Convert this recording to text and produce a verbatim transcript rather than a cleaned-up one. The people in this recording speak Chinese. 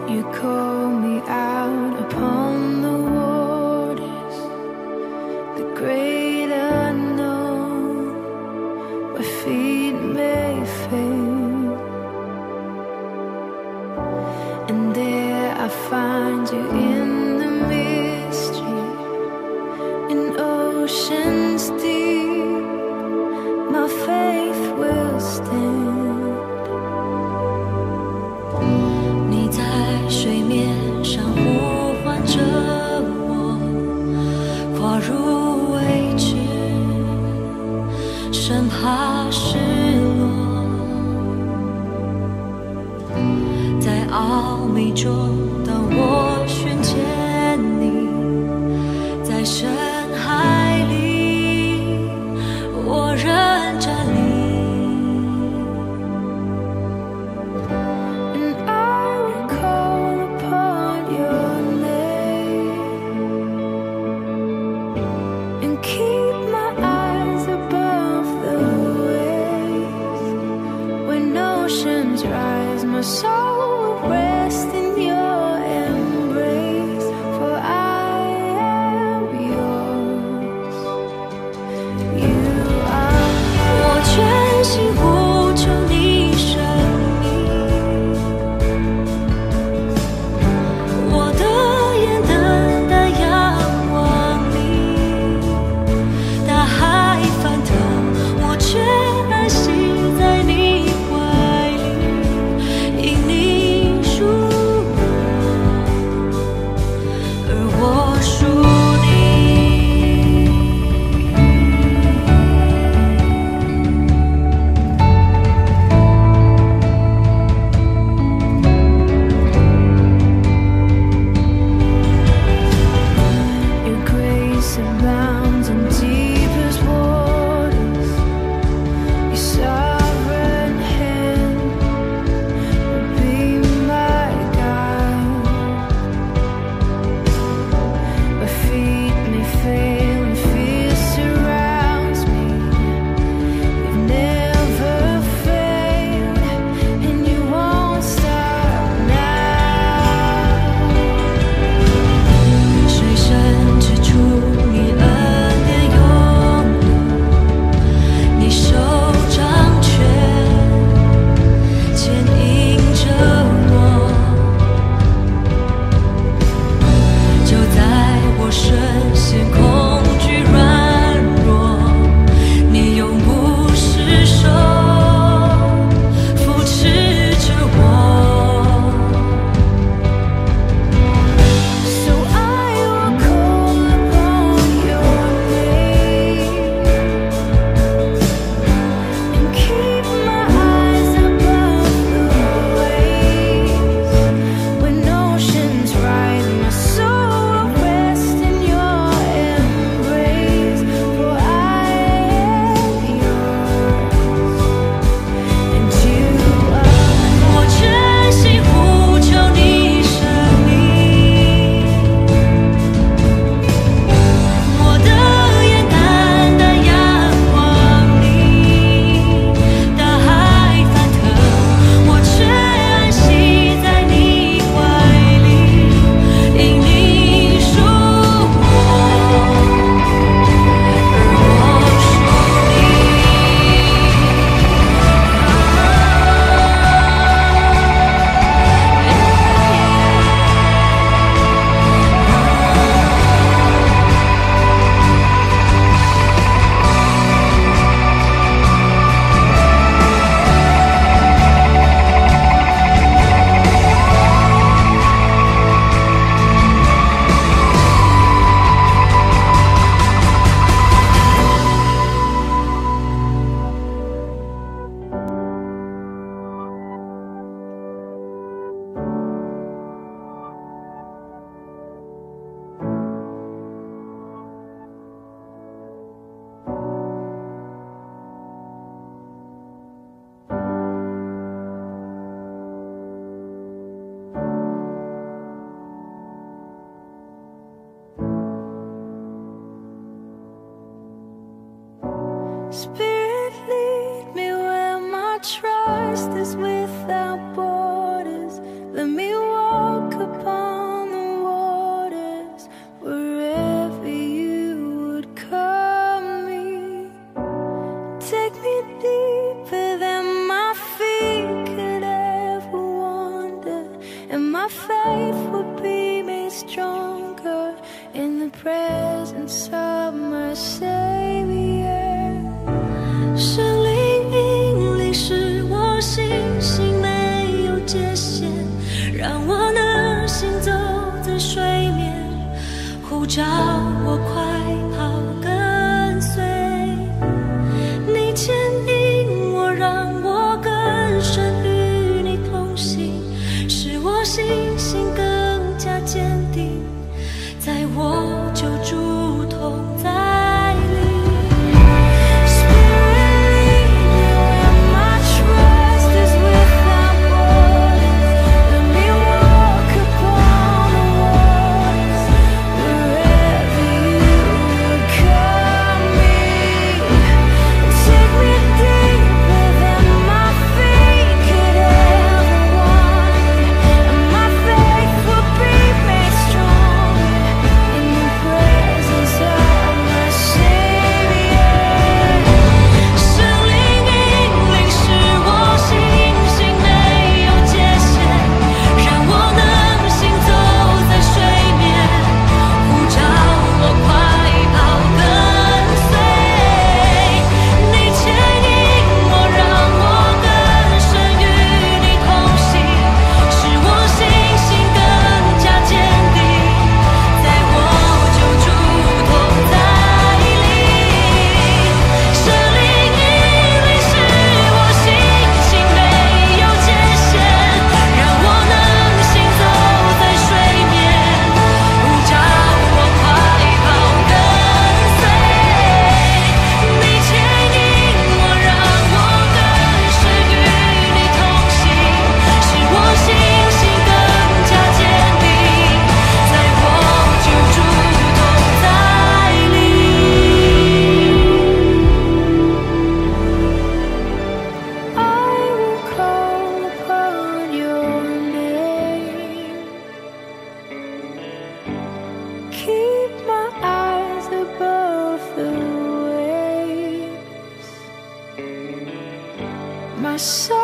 You call me out upon the waters, the great unknown, where feet may fail. And there I find you in the mystery, in oceans deep, my faith will stand. 你在水面上呼唤着我，跨入未知，生怕失落，在奥秘中，当我寻见你，在深海里，我仍站立。 Rise, my soul will rest in your embrace, for I am yours. You are. 我全心呼求你生命，我的眼等待仰望你，大海翻腾，我却安息在你怀里。因你属我，而我属你。 Your grace abounds in deepest waters. Your sovereign hand be my guide. My feet may fail and fear surrounds me. You've never failed, and you won't stop now. 水深之处，你恩典永留，你手掌权，牵引着我。就在我深陷恐惧软弱，你永不失手，扶持着我。 So I will call upon your name and keep my eyes above the waves. When oceans rise, my soul will rest in your embrace, for I am yours, and you are. 我全心呼求你生命，我的眼单单仰望你，大海翻腾，我却安息在你怀里，因你属我，而我属 Spirit, lead me where my trust is without borders. Let me walk and my faith will be made stronger in the presence of my Savior. 圣灵引领使我信心没有界限，让我能行走在水面，呼召我快跑跟随。你牵引我，让我更深与你同行，使我信心更加坚定，在我救主同在里。 My soul